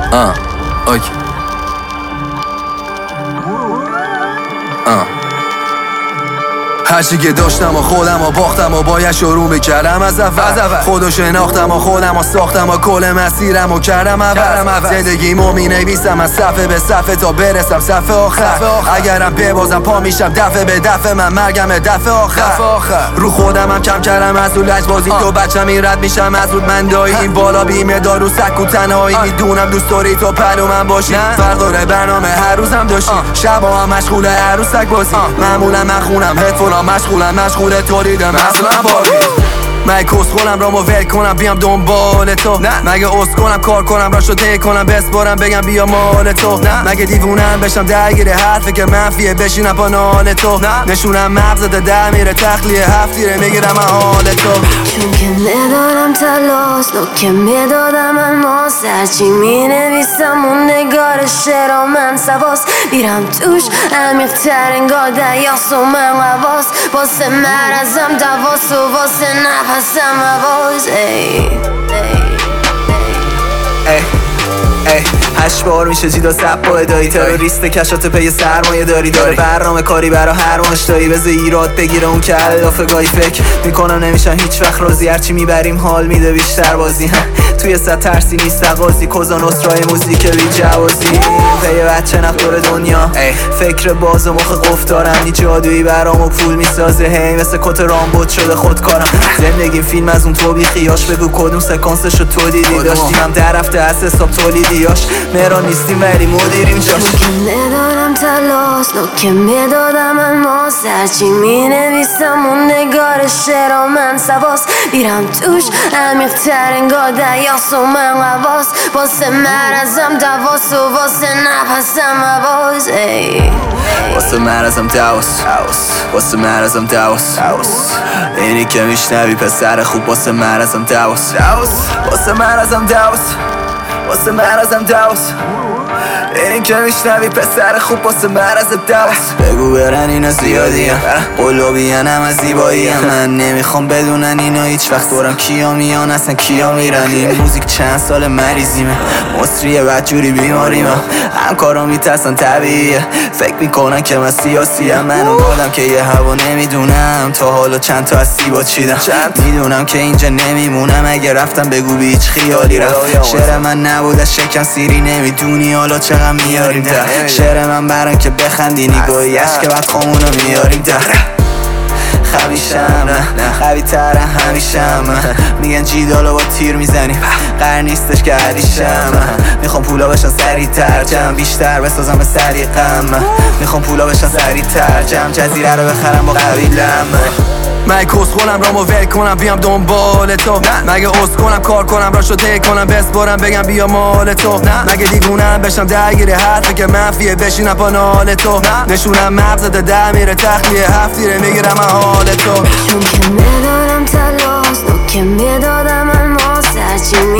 اوکی. هرچی که داشتم و خودم و باختم و باید شروع میکردم از اول خودو شناختم و خودم و ساختم و کل مسیرم و کردم اول زندگیمو مینویسم از صفحه به صفحه تا برسم صفحه آخر اگرم ببازم پا میشم دفعه به دفعه من مرگم دفعه آخر رو خودم هم کم کردم از اون لجبازی تو بچم این رد میشم از اون مندایی این بالا بیمه دارو سک و تنهایی میدونم دوست داری تو پلو من باشی فرق داره برنامه هر روزم داشتی شبا هم مشغول عروسک بازی معمولا من خونم هدفونم مشغول تولیدم اصلا باری مگه کس خونم رامو ول کنم بیام دنبال تو مگه عذر کنم کار کنم را شده کنم بسپارم بگم بیا مال تو مگه دیوونم بشم درگیر حرفی که منفیه بشینم پا نال تو نشونم مغزت در میره تخلیه هفتیره میگیرم حال تو چون که ندارم تلاش نو که میدادم الماس هرچی مینویسم اون نگار شعرها من سواس میرم توش عمیق تر انگار دریاست و من قواس واسه مرزم دواس و واسه نفسم عواز هشت بار میشه جیدا سب با ادایی تروریست کشات پی سرمایه داری برنامه کاری برا هر مشتایی بذار ایراد بگیره اون که علافه گاهی فکر میکنم نمیشن هیچ وقت راضی هرچی میبریم حال میده بیشتر بازی توی صد ترسی نیست قاضی کوزا نصرای موزیک بی جوازی پی بچه نخ دور دنیا فکر باز و مخ قفل دارم نی جادویی برام و پول میسازه هی مثل کت رامبوت شده خودکارم زندگیم فیلم از اون تو بی خیاش بگو کدوم سکانسشو تو دیدی داشتیم هم در رفته از حساب تولیدیاش مهران نیستیم ولی مدیریم جاش چون که ندارم تلاش نو که میدادم الماس هرچی مینویسم اون نگار شعرها من سواس میرم توش عمیق تر انگار دریاست و من قواس واسه مرزم دواس و واسه نفسم عواز واسه مرزم دواس واسه مرزم دواس اینی که میشنوی پسر خوب واسه مرزم دواس واسه مرزم دواس واسه مرزم دواس این که میشنوی پسر خوب واسه مرز دواس بگو برن اینا زیادی هم قلوبیان هم از زیبایی هم من نمیخوام بدونن اینا هیچ وقت دورم کیا میان اصلا کیا میرن این موزیک چند سال مریضیمه مصریه بدجوری بیماریمه همکارا میترسن طبیعیه فکر میکنن که من سیاسی هم من اون آدم که یه هوا نمیدونم تا حالا چند تا از سیبا چیدم میدونم که اینجا نمیمونم اگه رفتم بگو بی هیچ خیالی رفت شعر من نبود از شکن سیری نمیدونی حالا چقدر میاریم ده شعر من برن که بخندی نگاهی که بعد خامونو میاریم ده خمیشم قوی تره همیشم میگن جیدالو با تیر میزنیم قرار نیستش که علیشم میخوام پولا بشن سریع تر جمع بیشتر بسازم به سریقم میخوام پولا بشن سریع تر جمع جزیره رو بخرم با قبیلم مگه کس خونم رامو ول کنم بیام دنبال تو مگه عذر کنم کار کنم را شده کنم بسپارم بگم بیا مال تو مگه دیوونم بشم درگیر حرفی که منفیه بشینم پا نال تو نشونم مغزت در میره تخلیه هفتیره میگیرم حال تو چون که ندارم تلاش نو که میدادم الماس هرچی